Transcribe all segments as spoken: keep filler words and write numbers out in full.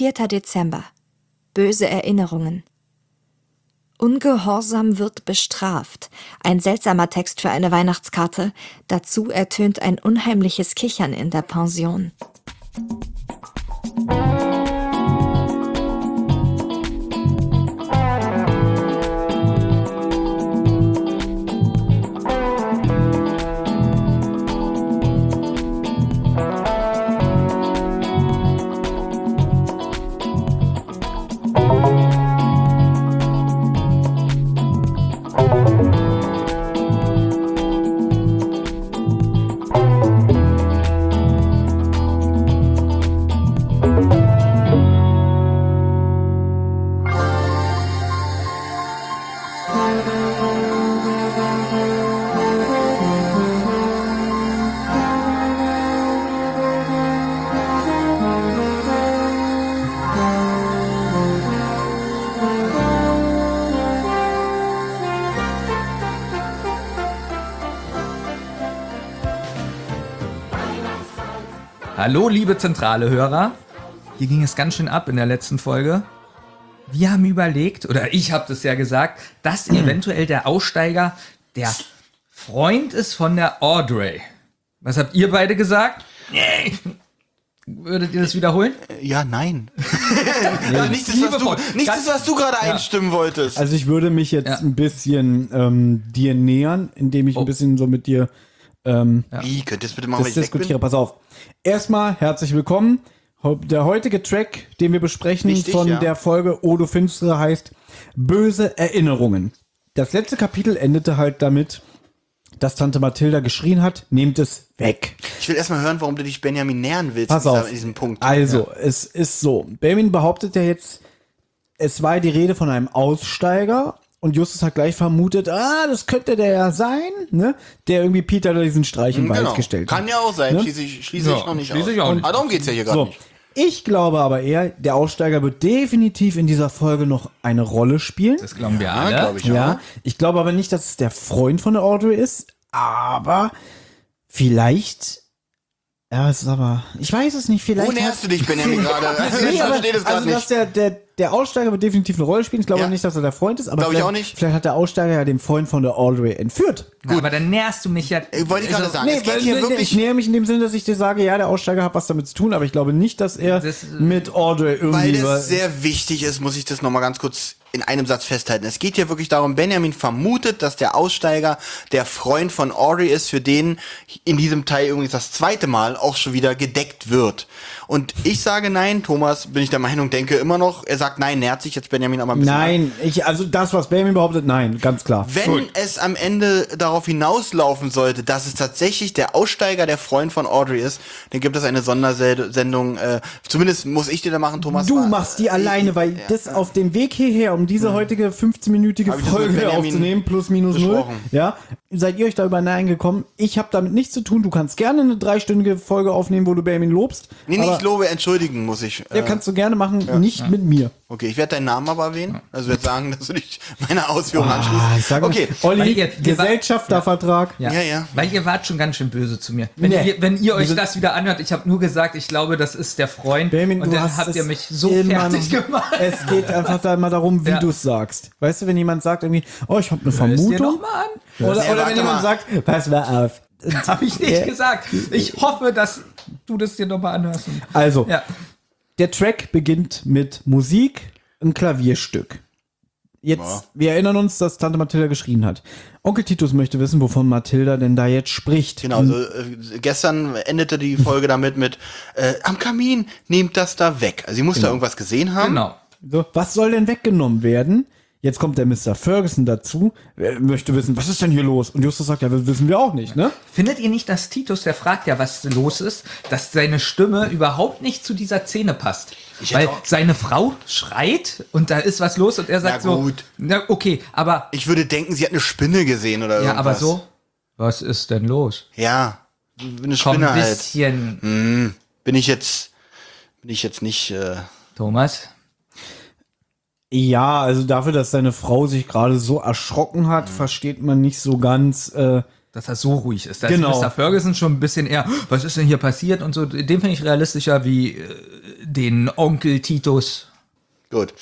vierter Dezember. Böse Erinnerungen. Ungehorsam wird bestraft. Ein seltsamer Text für eine Weihnachtskarte. Dazu ertönt ein unheimliches Kichern in der Pension. Hallo, liebe zentrale Hörer. Hier ging es ganz schön ab in der letzten Folge. Wir haben überlegt, oder ich habe das ja gesagt, dass eventuell der Aussteiger der Freund ist von der Audrey. Was habt ihr beide gesagt? Nee. Würdet ihr das wiederholen? Ja, nein. ja, nicht das, was du, nicht das, was du gerade ja. einstimmen wolltest. Also ich würde mich jetzt ja. ein bisschen ähm, dir nähern, indem ich oh. ein bisschen so mit dir ähm, ja. Wie, könnt ihr das bitte machen, das diskutiere. Pass auf. Erstmal herzlich willkommen. Der heutige Track, den wir besprechen Richtig, von ja. der Folge Odo Finstere, heißt Böse Erinnerungen. Das letzte Kapitel endete halt damit, dass Tante Mathilda geschrien hat, nehmt es weg. Ich will erstmal hören, warum du dich Benjamin nähern willst Pass in, dieser, auf. in diesem Punkt. Also, ja. es ist so. Benjamin behauptet ja jetzt, es war die Rede von einem Aussteiger und Justus hat gleich vermutet, ah, das könnte der ja sein, ne? Der irgendwie Peter da diesen Streich im genau. Wald gestellt hat. Kann ja auch sein, ne? schließe ich, schließe ja, ich noch nicht schließe aus. Ich auch nicht. Aber darum geht's ja hier gar so. nicht. Ich glaube aber eher, der Aussteiger wird definitiv in dieser Folge noch eine Rolle spielen. Das glauben wir ja, alle. Glaub ich ja, auch. ich glaube aber nicht, dass es der Freund von der Audrey ist, aber vielleicht, ja, es ist aber, ich weiß es nicht, vielleicht. Wo näherst du dich, Benjamin, gerade? Also, nee, ich verstehe das gerade also, nicht. dass der, der, der Aussteiger wird definitiv eine Rolle spielen. Ich glaube Ja. nicht, dass er der Freund ist, aber Glaube ich vielleicht, auch nicht. vielleicht hat der Aussteiger ja den Freund von der Audrey entführt. Gut, aber dann näherst du mich ja. Ich wollte ich gerade sagen, Nee, es geht weil, hier nee, wirklich. ich nähere mich in dem Sinne, dass ich dir sage, ja, der Aussteiger hat was damit zu tun, aber ich glaube nicht, dass er Das, äh, mit Audrey irgendwie... Weil war- das sehr wichtig ist, muss ich das nochmal ganz kurz in einem Satz festhalten. Es geht hier wirklich darum, Benjamin vermutet, dass der Aussteiger der Freund von Audrey ist, für den in diesem Teil übrigens das zweite Mal auch schon wieder gedeckt wird. Und ich sage nein, Thomas, bin ich der Meinung, denke immer noch, er sagt nein, nähert sich jetzt Benjamin aber ein bisschen Nein, ich, also das, was Benjamin behauptet, nein, ganz klar. Wenn Gut. es am Ende darauf hinauslaufen sollte, dass es tatsächlich der Aussteiger der Freund von Audrey ist, dann gibt es eine Sondersendung, äh, zumindest muss ich die da machen, Thomas. Du war- machst die alleine, weil ja. das auf dem Weg hierher, um diese heutige fünfzehn-minütige Hab ich das mit Folge Benjamin aufzunehmen, plus minus null, besprochen. ja, seid ihr euch da übereingekommen? Ich habe damit nichts zu tun. Du kannst gerne eine dreistündige Folge aufnehmen, wo du Benjamin lobst. Nee, aber, nicht lobe, entschuldigen muss ich. Ja, Äh, kannst du gerne machen, nicht mit mir. okay, ich werde deinen Namen aber erwähnen. Also werde sagen, dass du dich meiner Ausführung Ah, anschließt. ich sage Okay, Olli, Weil ihr- ihr wart- Gesellschaftervertrag. Ja. Ja, ja. Weil ihr wart schon ganz schön böse zu mir. Wenn, Nee. ihr, wenn ihr Wir euch sind- das wieder anhört, ich habe nur gesagt, ich glaube, das ist der Freund. Benjamin, und du dann hast habt es ihr mich so immer fertig noch- gemacht. Es geht einfach da mal darum, wie Ja. du es sagst. Weißt du, wenn jemand sagt irgendwie, oh, ich habe eine Hörst dir Vermutung. noch mal an? Oder, Nee, oder warte wenn jemand mal. sagt, pass mal auf. Habe ich nicht Ja. gesagt. Ich hoffe, dass du das dir nochmal anhörst. Also, Ja. der Track beginnt mit Musik, ein Klavierstück. Jetzt, Ja. wir erinnern uns, dass Tante Mathilda geschrien hat. Onkel Titus möchte wissen, wovon Mathilda denn da jetzt spricht. Genau, also äh, gestern endete die Folge damit mit äh, am Kamin, nehmt das da weg. Also sie muss da irgendwas gesehen haben. Genau. So, was soll denn weggenommen werden? Jetzt kommt der Mister Ferguson dazu, er möchte wissen, was ist denn hier los? Und Justus sagt, ja, das wissen wir auch nicht, ne? Findet ihr nicht, dass Titus, der fragt ja, was los ist, dass seine Stimme überhaupt nicht zu dieser Szene passt? Ich hätte Weil auch- seine Frau schreit und da ist was los und er sagt Na so, gut. na okay, aber Ich würde denken, sie hat eine Spinne gesehen oder ja, irgendwas. aber so, was ist denn los? Ja, eine Komm, Spinne ein halt. bisschen, Hm, bin ich jetzt, bin ich jetzt nicht, äh, Thomas. Ja, also dafür, dass seine Frau sich gerade so erschrocken hat, versteht man nicht so ganz, äh, Dass er so ruhig ist. Da Genau. ist Mister Ferguson schon ein bisschen eher, was ist denn hier passiert und so. Den finde ich realistischer wie äh, den Onkel Titus. Gut.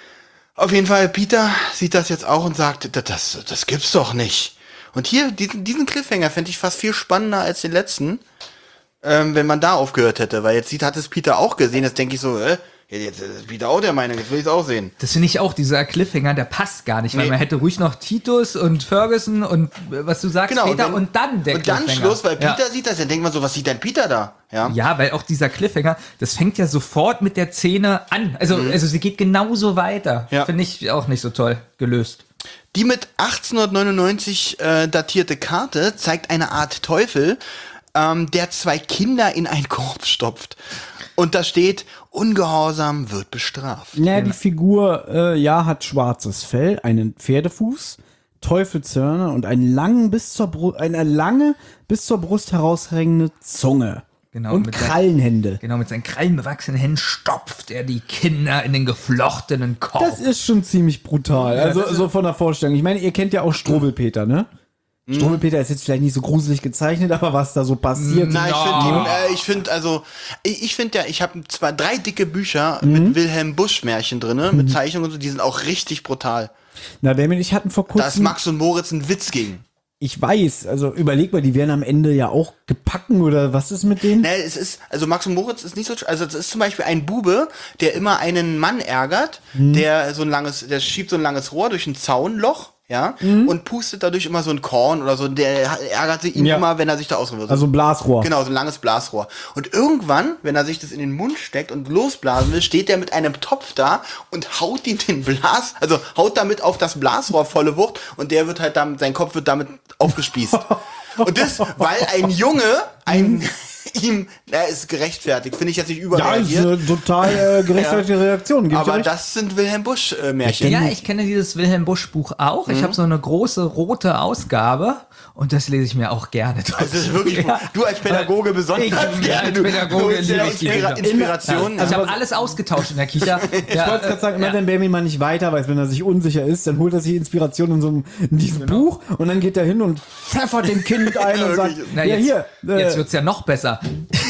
Auf jeden Fall, Peter sieht das jetzt auch und sagt, das, das, das gibt's doch nicht. Und hier, diesen, diesen Cliffhanger fände ich fast viel spannender als den letzten, ähm, wenn man da aufgehört hätte. Weil jetzt sieht, hat es Peter auch gesehen, jetzt denke ich so, äh, jetzt ist Peter auch der Meinung, jetzt will ich es auch sehen. Das finde ich auch, dieser Cliffhanger, der passt gar nicht, weil Nee. man hätte ruhig noch Titus und Ferguson und äh, was du sagst, Genau, Peter wenn- und dann der Und dann Cliffhanger. Schluss, weil Ja. Peter sieht das, dann denkt man so, was sieht denn Peter da? Ja. Ja, weil auch dieser Cliffhanger, das fängt ja sofort mit der Szene an. Also, also sie geht genauso weiter. Ja. Finde ich auch nicht so toll gelöst. Die mit achtzehnhundertneunundneunzig äh, datierte Karte zeigt eine Art Teufel, ähm, der zwei Kinder in einen Korb stopft. Und da steht, Ungehorsam wird bestraft. Ja, die Figur, äh, ja, hat schwarzes Fell, einen Pferdefuß, Teufelshörner und einen langen bis zur Brust, eine lange bis zur Brust heraushängende Zunge. Genau, Und mit der- Krallenhände. Genau, mit seinen krallenbewachsenen Händen stopft er die Kinder in den geflochtenen Korb. Das ist schon ziemlich brutal. Also das ist- so von der Vorstellung. Ich meine, ihr kennt ja auch Strobelpeter, ne? Strobelpeter ist jetzt vielleicht nicht so gruselig gezeichnet, aber was da so passiert. Nein, ich No. finde, äh, ich finde, also, ich, ich finde ja, ich habe zwar drei dicke Bücher mit Wilhelm Busch Märchen drinne, mit Zeichnungen und so, die sind auch richtig brutal. Na, Benjamin, ich hatten vor Da ist kurzem, Max und Moritz ein Witz gegen. ich weiß, also überleg mal, die werden am Ende ja auch gepacken oder was ist mit denen? Ne, es ist, also Max und Moritz ist nicht so, also es ist zum Beispiel ein Bube, der immer einen Mann ärgert, der so ein langes, der schiebt so ein langes Rohr durch ein Zaunloch, ja, und pustet dadurch immer so ein Korn oder so, der ärgerte ihn Ja. immer, wenn er sich da ausruhen würde. Also ein Blasrohr. Genau, so ein langes Blasrohr. Und irgendwann, wenn er sich das in den Mund steckt und losblasen will, steht er mit einem Topf da und haut ihm den Blas, also haut damit auf das Blasrohr volle Wucht und der wird halt damit, sein Kopf wird damit aufgespießt. Und das, weil ein Junge, ein, ihm, er ist gerechtfertigt, finde ich jetzt nicht Ja, ist überreagiert. eine total äh, gerechtfertigte Reaktion. Gib ich Aber recht. das sind Wilhelm Busch äh, Märchen. Ja, ich kenne dieses Wilhelm Busch Buch auch. Ich habe so eine große rote Ausgabe und das lese ich mir auch gerne durch. Das ist wirklich, Ja. du als Pädagoge besonders Ich gerne. als Du- Pädagoge du holst dir liebe ich die Inspira Bücher. Inspiration. Ich ja. habe alles ausgetauscht in der Kita. Ich wollte gerade sagen, immer wenn Benjamin mal nicht weiter weiß, wenn er sich unsicher ist, dann holt er sich Inspiration in so einem in diesem Buch und dann geht er hin und pfeffert dem Kind ein und sagt, Na, ja jetzt, hier, äh, jetzt wird's ja noch besser.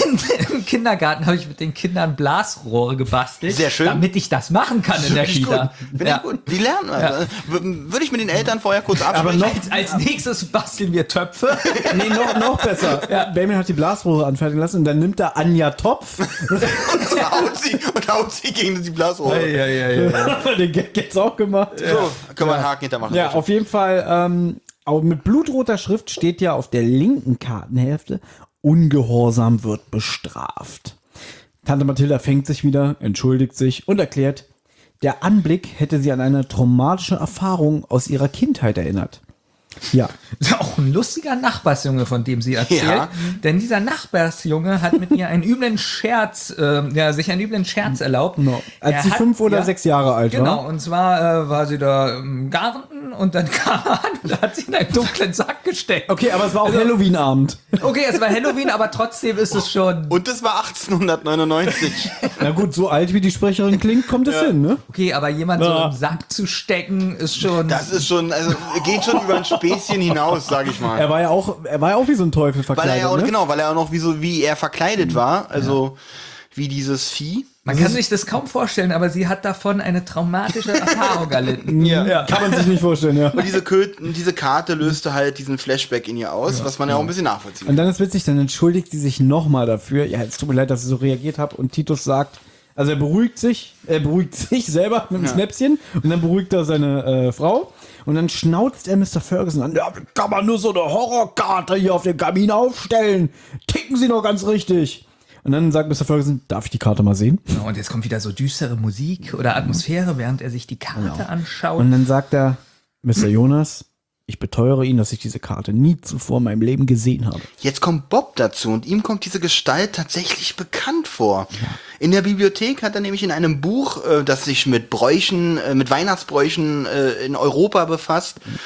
Im Kindergarten habe ich mit den Kindern Blasrohre gebastelt, Sehr schön. damit ich das machen kann in der Finde ich Kita. gut. Finde Ja. ich gut. Die lernen. Also. W- Würde ich mit den Eltern vorher kurz absprechen. aber noch, Als, als nächstes basteln wir Töpfe. nee, noch, noch besser. Benjamin hat die Blasrohre anfertigen lassen und dann nimmt er Anja Topf. und haut sie, und haut sie gegen die Blasrohre. ja, ja, ja. Den Gag jetzt auch gemacht. So, können wir einen Haken hintermachen. Ja, auf jeden Fall, ähm, auch mit blutroter Schrift steht ja auf der linken Kartenhälfte, Ungehorsam wird bestraft. Tante Mathilda fängt sich wieder, entschuldigt sich und erklärt, der Anblick hätte sie an eine traumatische Erfahrung aus ihrer Kindheit erinnert. Ja, Ist auch ein lustiger Nachbarsjunge, von dem sie erzählt. Ja. Denn dieser Nachbarsjunge hat mit ihr einen üblen Scherz, äh, ja, sich einen üblen Scherz erlaubt. no. Als Er sie hat- fünf oder ja, sechs Jahre alt Genau, war. und zwar äh, war sie da im Garten und dann kam er an und hat sie in einen dunklen Sack gesteckt. Okay, aber es war auch Also- Halloween-Abend. Okay, es war Halloween, aber trotzdem ist es schon. Und das war achtzehnhundertneunundneunzig. Na gut, so alt wie die Sprecherin klingt, kommt es hin, ne? Okay, aber jemand so Ja. im Sack zu stecken, ist schon. Das ist schon, also geht schon über ein Späßchen hinaus, sag ich mal. Er war ja auch, er war ja auch wie so ein Teufel Weil verkleidet, er ja auch, ne? genau, weil er auch noch wie so, wie er verkleidet war, also wie dieses Vieh. Man kann sich das kaum vorstellen, aber sie hat davon eine traumatische Erfahrung erlitten. Ja. Kann man sich nicht vorstellen, ja. Und diese, Kö- diese Karte löste halt diesen Flashback in ihr aus, was man ja auch ein bisschen nachvollziehen Und dann ist witzig, dann entschuldigt sie sich nochmal dafür. Ja, es tut mir leid, dass ich so reagiert habe. Und Titus sagt, also er beruhigt sich, er beruhigt sich selber mit dem Ja. Schnäpschen und dann beruhigt er seine äh, Frau. Und dann schnauzt er Mister Ferguson an. Ja, wie kann man nur so eine Horrorkarte hier auf dem Kamin aufstellen? Ticken Sie noch ganz richtig. Und dann sagt Mister Ferguson, darf ich die Karte mal sehen? Genau, und jetzt kommt wieder so düstere Musik oder Atmosphäre, während er sich die Karte anschaut. Und dann sagt er, Mister Jonas, ich beteuere Ihnen, dass ich diese Karte nie zuvor in meinem Leben gesehen habe. Jetzt kommt Bob dazu und ihm kommt diese Gestalt tatsächlich bekannt vor. In der Bibliothek hat er nämlich in einem Buch, äh, das sich mit Bräuchen, äh, mit Weihnachtsbräuchen äh, in Europa befasst,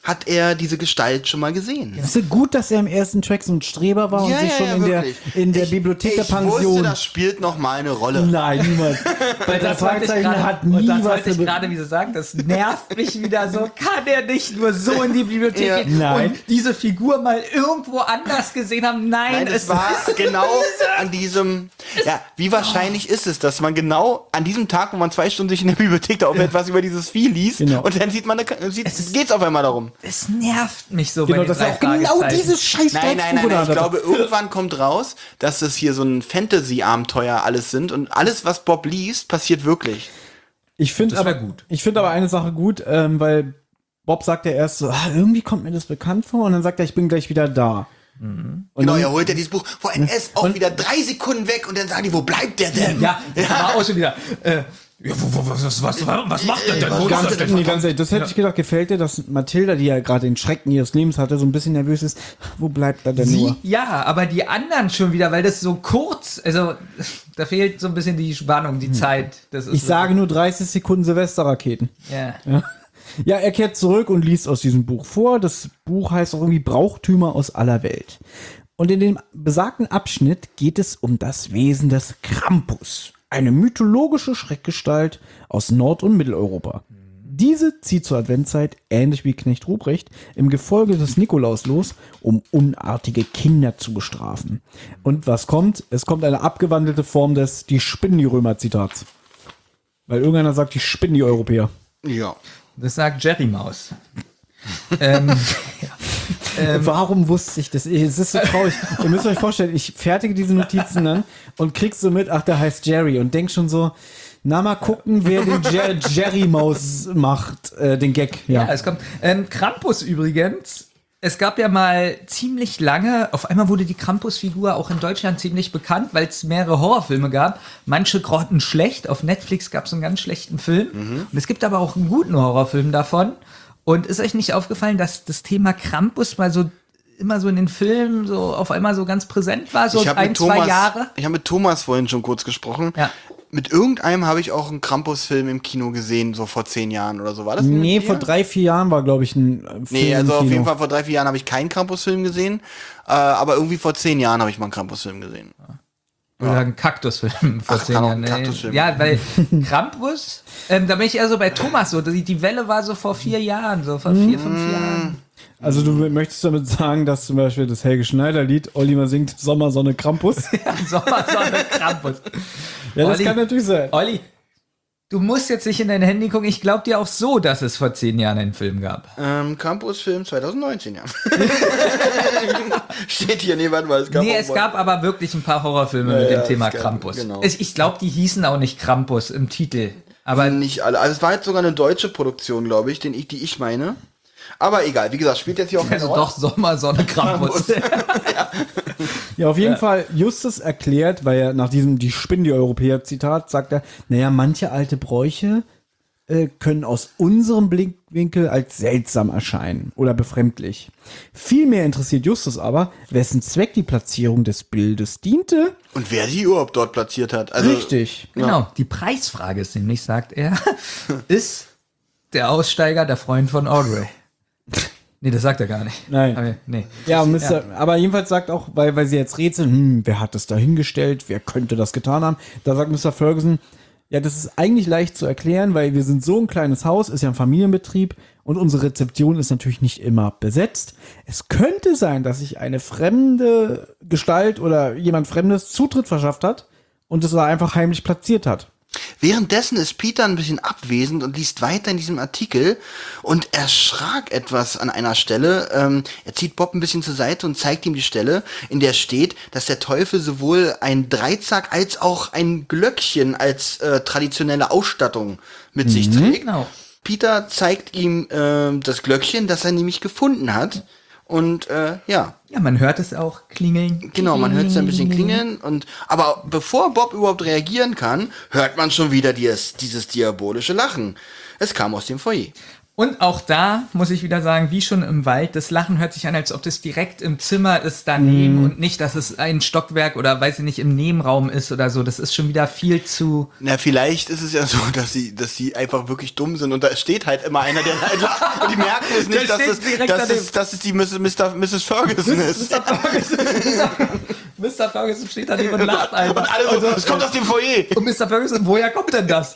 hat er diese Gestalt schon mal gesehen. Es ist gut, dass er im ersten Track so ein Streber war Ja, und sich ja, schon ja, in, der, wirklich. in der Ich- Bibliothek der Ich wusste, Pension. das spielt noch mal eine Rolle. Nein, niemals. Bei der Das wollte ich Fragezeichen gerade- hat und nie das was wollte ich damit- gerade wieder sagen, das nervt mich wieder so. Kann er nicht nur so in die Bibliothek Ja. gehen Nein. und diese Figur mal irgendwo anders gesehen haben? Nein, Nein, es war genau an diesem. Ja, wie wahrscheinlich ist es, dass man genau an diesem Tag, wo man zwei Stunden sich in der Bibliothek da aufhält, was über dieses Vieh liest, Genau. und dann sieht man, eine, sieht, geht's auf einmal darum. es nervt mich so Genau, bei den dass er drei auch genau Fragezeichen. dieses scheiß Nein, nein, nein, Drecksbuch nein. Ich hat. glaube, irgendwann kommt raus, dass das hier so ein Fantasy-Abenteuer alles sind und alles, was Bob liest, passiert wirklich. Ich finde Das wär aber gut. Ich finde aber eine Sache gut, ähm, weil Bob sagt ja erst so, ah, irgendwie kommt mir das bekannt vor und dann sagt er, ich bin gleich wieder da. Und Genau, dann- er holt ja dieses Buch, vor allem er ist auch wieder drei Sekunden weg und dann sagen die, wo bleibt der denn? Ja, das war auch schon wieder. Äh, ja, wo, wo, was, was, was, was macht er denn? Wo ist Ganz, er denn? nee, ganz ehrlich, das hätte ich gedacht, gefällt dir, dass Mathilda, die ja gerade den Schrecken ihres Lebens hatte, so ein bisschen nervös ist. Wo bleibt er denn nur? Sie, ja, aber die anderen schon wieder, weil das so kurz, also da fehlt so ein bisschen die Spannung, die Zeit. Das ist Ich so, sage nur dreißig Sekunden Silvesterraketen. Ja. Ja, er kehrt zurück und liest aus diesem Buch vor. Das Buch heißt auch irgendwie Brauchtümer aus aller Welt. Und in dem besagten Abschnitt geht es um das Wesen des Krampus. Eine mythologische Schreckgestalt aus Nord- und Mitteleuropa. Diese zieht zur Adventszeit, ähnlich wie Knecht Ruprecht, im Gefolge des Nikolaus los, um unartige Kinder zu bestrafen. Und was kommt? Es kommt eine abgewandelte Form des Die spinnen die Römer-Zitats. Weil irgendeiner sagt, die spinnen die Europäer. Ja. Das sagt Jerry Maus. ähm, Warum wusste ich das? Es ist so traurig. Ihr müsst euch vorstellen, ich fertige diese Notizen dann und kriegst so mit, ach, der heißt Jerry und denk schon so, na mal gucken, wer den Jer Jerry Maus macht, äh, den Gag. ja, Ja. es kommt. Ähm, Krampus übrigens. Es gab ja mal ziemlich lange, auf einmal wurde die Krampus-Figur auch in Deutschland ziemlich bekannt, weil es mehrere Horrorfilme gab. Manche grotten schlecht. Auf Netflix gab es einen ganz schlechten Film. Und es gibt aber auch einen guten Horrorfilm davon. Und ist euch nicht aufgefallen, dass das Thema Krampus mal so immer so in den Filmen so auf einmal so ganz präsent war, so Ich habe ein, mit zwei Thomas, Jahre? ich habe mit Thomas vorhin schon kurz gesprochen. Ja. Mit irgendeinem habe ich auch einen Krampus-Film im Kino gesehen, so vor zehn Jahren oder so. War das mit Nee, dir? vor drei, vier Jahren war, glaube ich, ein äh, Film Nee, im also auf Kino. jeden Fall vor drei, vier Jahren habe ich keinen Krampus-Film gesehen. Äh, aber irgendwie vor zehn Jahren habe ich mal einen Krampus-Film gesehen. Oder ein Kaktusfilm vor Ach, zehn kann auch Jahren. ein Kaktusfilm Ja, weil Krampus, ähm, da bin ich eher so bei Thomas so. Die, die Welle war so vor vier Jahren, so vor vier, fünf Jahren. Also du möchtest damit sagen, dass zum Beispiel das Helge Schneider-Lied Oliver singt Sommersonne Krampus? Sommersonne Krampus. Ja, das Olli, kann natürlich sein. Olli, du musst jetzt nicht in dein Handy gucken. Ich glaube dir auch so, dass es vor zehn Jahren einen Film gab. Ähm, Krampus-Film zwanzig neunzehn, ja. Steht hier, nee, warte mal, es gab Nee, auch es mal- gab aber wirklich ein paar Horrorfilme Ja, mit dem ja, Thema es gab- Krampus. genau. Ich, ich glaube, die hießen auch nicht Krampus im Titel. Aber Nicht alle. Also es war jetzt sogar eine deutsche Produktion, glaube ich, den ich, die ich meine. Aber egal, wie gesagt, spielt jetzt hier auch keine also Rolle. doch Sommersonne Krampus. Ja, auf jeden Fall, Justus erklärt, weil er nach diesem Die spinnen die Europäer Zitat sagt er, naja, manche alte Bräuche äh, können aus unserem Blickwinkel als seltsam erscheinen oder befremdlich. Vielmehr interessiert Justus aber, wessen Zweck die Platzierung des Bildes diente. Und wer sie überhaupt dort platziert hat. Also, Richtig. Genau, die Preisfrage ist nämlich, sagt er, ist der Aussteiger der Freund von Audrey? Nee, das sagt er gar nicht. Nein. Aber, nee. Ja, Mister aber jedenfalls sagt auch, weil, weil sie jetzt rätseln, hm, wer hat das da hingestellt, wer könnte das getan haben, da sagt Mister Ferguson, ja, das ist eigentlich leicht zu erklären, weil wir sind so ein kleines Haus, ist ja ein Familienbetrieb und unsere Rezeption ist natürlich nicht immer besetzt. Es könnte sein, dass sich eine fremde Gestalt oder jemand Fremdes Zutritt verschafft hat und es da einfach heimlich platziert hat. Währenddessen ist Peter ein bisschen abwesend und liest weiter in diesem Artikel und erschrak etwas an einer Stelle. Ähm, er zieht Bob ein bisschen zur Seite und zeigt ihm die Stelle, in der steht, dass der Teufel sowohl ein Dreizack als auch ein Glöckchen als äh, traditionelle Ausstattung mit sich trägt. Genau. Peter zeigt ihm äh, das Glöckchen, das er nämlich gefunden hat. Und äh, ja, Ja, man hört es auch klingeln. genau, man hört es ein bisschen klingeln. Und aber bevor Bob überhaupt reagieren kann, hört man schon wieder dieses, dieses diabolische Lachen. Es kam aus dem Foyer. Und auch da muss ich wieder sagen, wie schon im Wald, das Lachen hört sich an, als ob das direkt im Zimmer ist daneben Mhm. und nicht, dass es ein Stockwerk oder weiß ich nicht, im Nebenraum ist oder so. Das ist schon wieder viel zu... Na, vielleicht ist es ja so, dass sie, dass sie einfach wirklich dumm sind und da steht halt immer einer, der halt lacht und die merken es nicht, Der dass steht es, direkt dass, daneben. es, dass es die Mister Missus Ferguson ist. Mister Ferguson, Mister Ferguson steht daneben und lacht einfach. Und alle so, es kommt aus dem Foyer. Und Mister Ferguson, woher kommt denn das?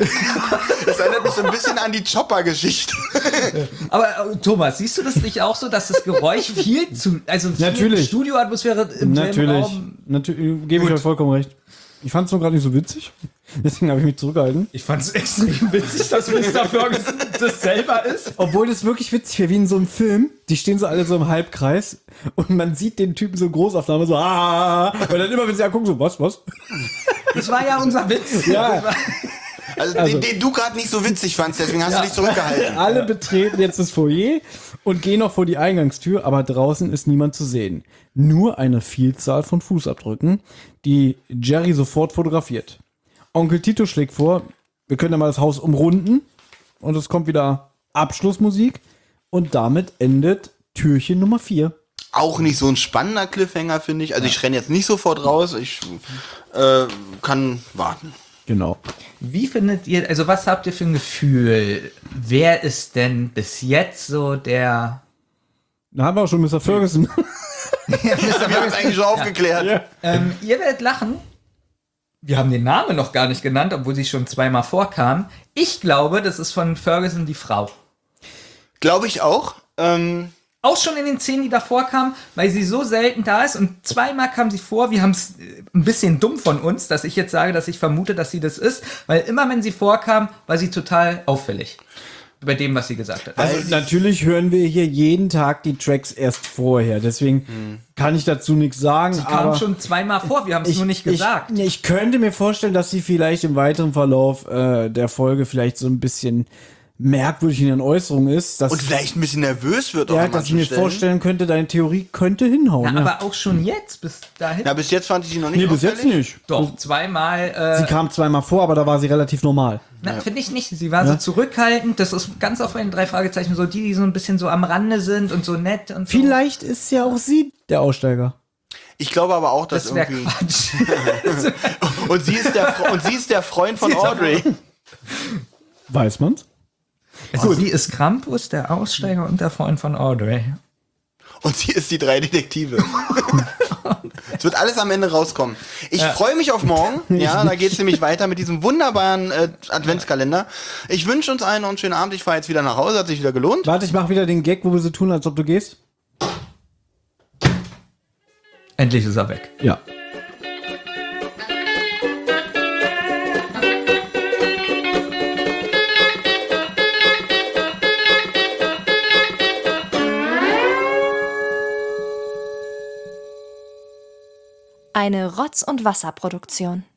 Das erinnert mich so ein bisschen an die Chopper-Geschichte. Aber äh, Thomas, siehst du das nicht auch so, dass das Geräusch viel zu, also viel Natürlich. Studioatmosphäre im selben Natürlich. Raum? Natürlich, gebe ich euch vollkommen recht. Ich fand es nur gerade nicht so witzig. Deswegen habe ich mich zurückgehalten. Ich fand es extrem witzig, dass Mister Ferguson das selber ist. Obwohl das wirklich witzig wäre, wie in so einem Film. Die stehen so alle so im Halbkreis und man sieht den Typen so in Großaufnahme so, ah, und dann immer, wenn sie angucken, so, was, was? Das war ja unser Witz. Ja. Also, Also- den, den du gerade nicht so witzig fandst, deswegen hast du dich zurückgehalten. Alle betreten jetzt das Foyer und gehen noch vor die Eingangstür, aber draußen ist niemand zu sehen. Nur eine Vielzahl von Fußabdrücken, die Jerry sofort fotografiert. Onkel Tito schlägt vor, wir können ja mal das Haus umrunden und es kommt wieder Abschlussmusik und damit endet Türchen Nummer vier. Auch nicht so ein spannender Cliffhanger, finde ich. Also ich renne jetzt nicht sofort raus, ich äh, kann warten. Genau. Wie findet ihr, also was habt ihr für ein Gefühl? Wer ist denn bis jetzt so der... Da haben wir auch schon Mister Ferguson. Wir haben es eigentlich schon aufgeklärt. Ja. Ähm, ihr werdet lachen. Wir haben den Namen noch gar nicht genannt, obwohl sie schon zweimal vorkam. Ich glaube, das ist von Ferguson die Frau. Glaube ich auch. Ähm, Auch schon in den Szenen, die davor kamen, weil sie so selten da ist und zweimal kam sie vor. Wir haben es ein bisschen dumm von uns, dass ich jetzt sage, dass ich vermute, dass sie das ist, weil immer, wenn sie vorkam, war sie total auffällig bei dem, was sie gesagt hat. Also Also- natürlich hören wir hier jeden Tag die Tracks erst vorher. Deswegen kann ich dazu nichts sagen. sie kam aber schon zweimal vor, wir haben es nur nicht gesagt. Ich, ich könnte mir vorstellen, dass sie vielleicht im weiteren Verlauf äh, der Folge vielleicht so ein bisschen merkwürdig in ihren Äußerungen ist. Dass, und vielleicht ein bisschen nervös wird auch ja, an dass ich manchen mir Stellen. vorstellen könnte, deine Theorie könnte hinhauen. Na, ja. aber auch schon jetzt, bis dahin. Na, bis jetzt fand ich sie noch nicht Nee, bis jetzt auffällig. nicht. Doch, zweimal. Äh, Sie kam zweimal vor, aber da war sie relativ normal. Na, finde ich nicht. Sie war so zurückhaltend. Das ist ganz oft bei den drei Fragezeichen so die, die so ein bisschen so am Rande sind und so nett und so. Vielleicht ist ja auch sie der Aussteiger. Ich glaube aber auch, dass Das wäre irgendwie... Quatsch. Und sie, ist der, Fre- und sie ist der Freund von Sie ist der Audrey. Weiß man's? Also sie ist Krampus, der Aussteiger und der Freund von Audrey. Und sie ist die drei Detektive. Es wird alles am Ende rauskommen. Ich freue mich auf morgen. Ja, da geht es nämlich weiter mit diesem wunderbaren äh, Adventskalender. Ich wünsche uns allen noch einen schönen Abend. Ich fahre jetzt wieder nach Hause. Hat sich wieder gelohnt. Warte, ich mach wieder den Gag, wo wir so tun, als ob du gehst. Endlich ist er weg. Ja. Eine Rotz- und Wasserproduktion.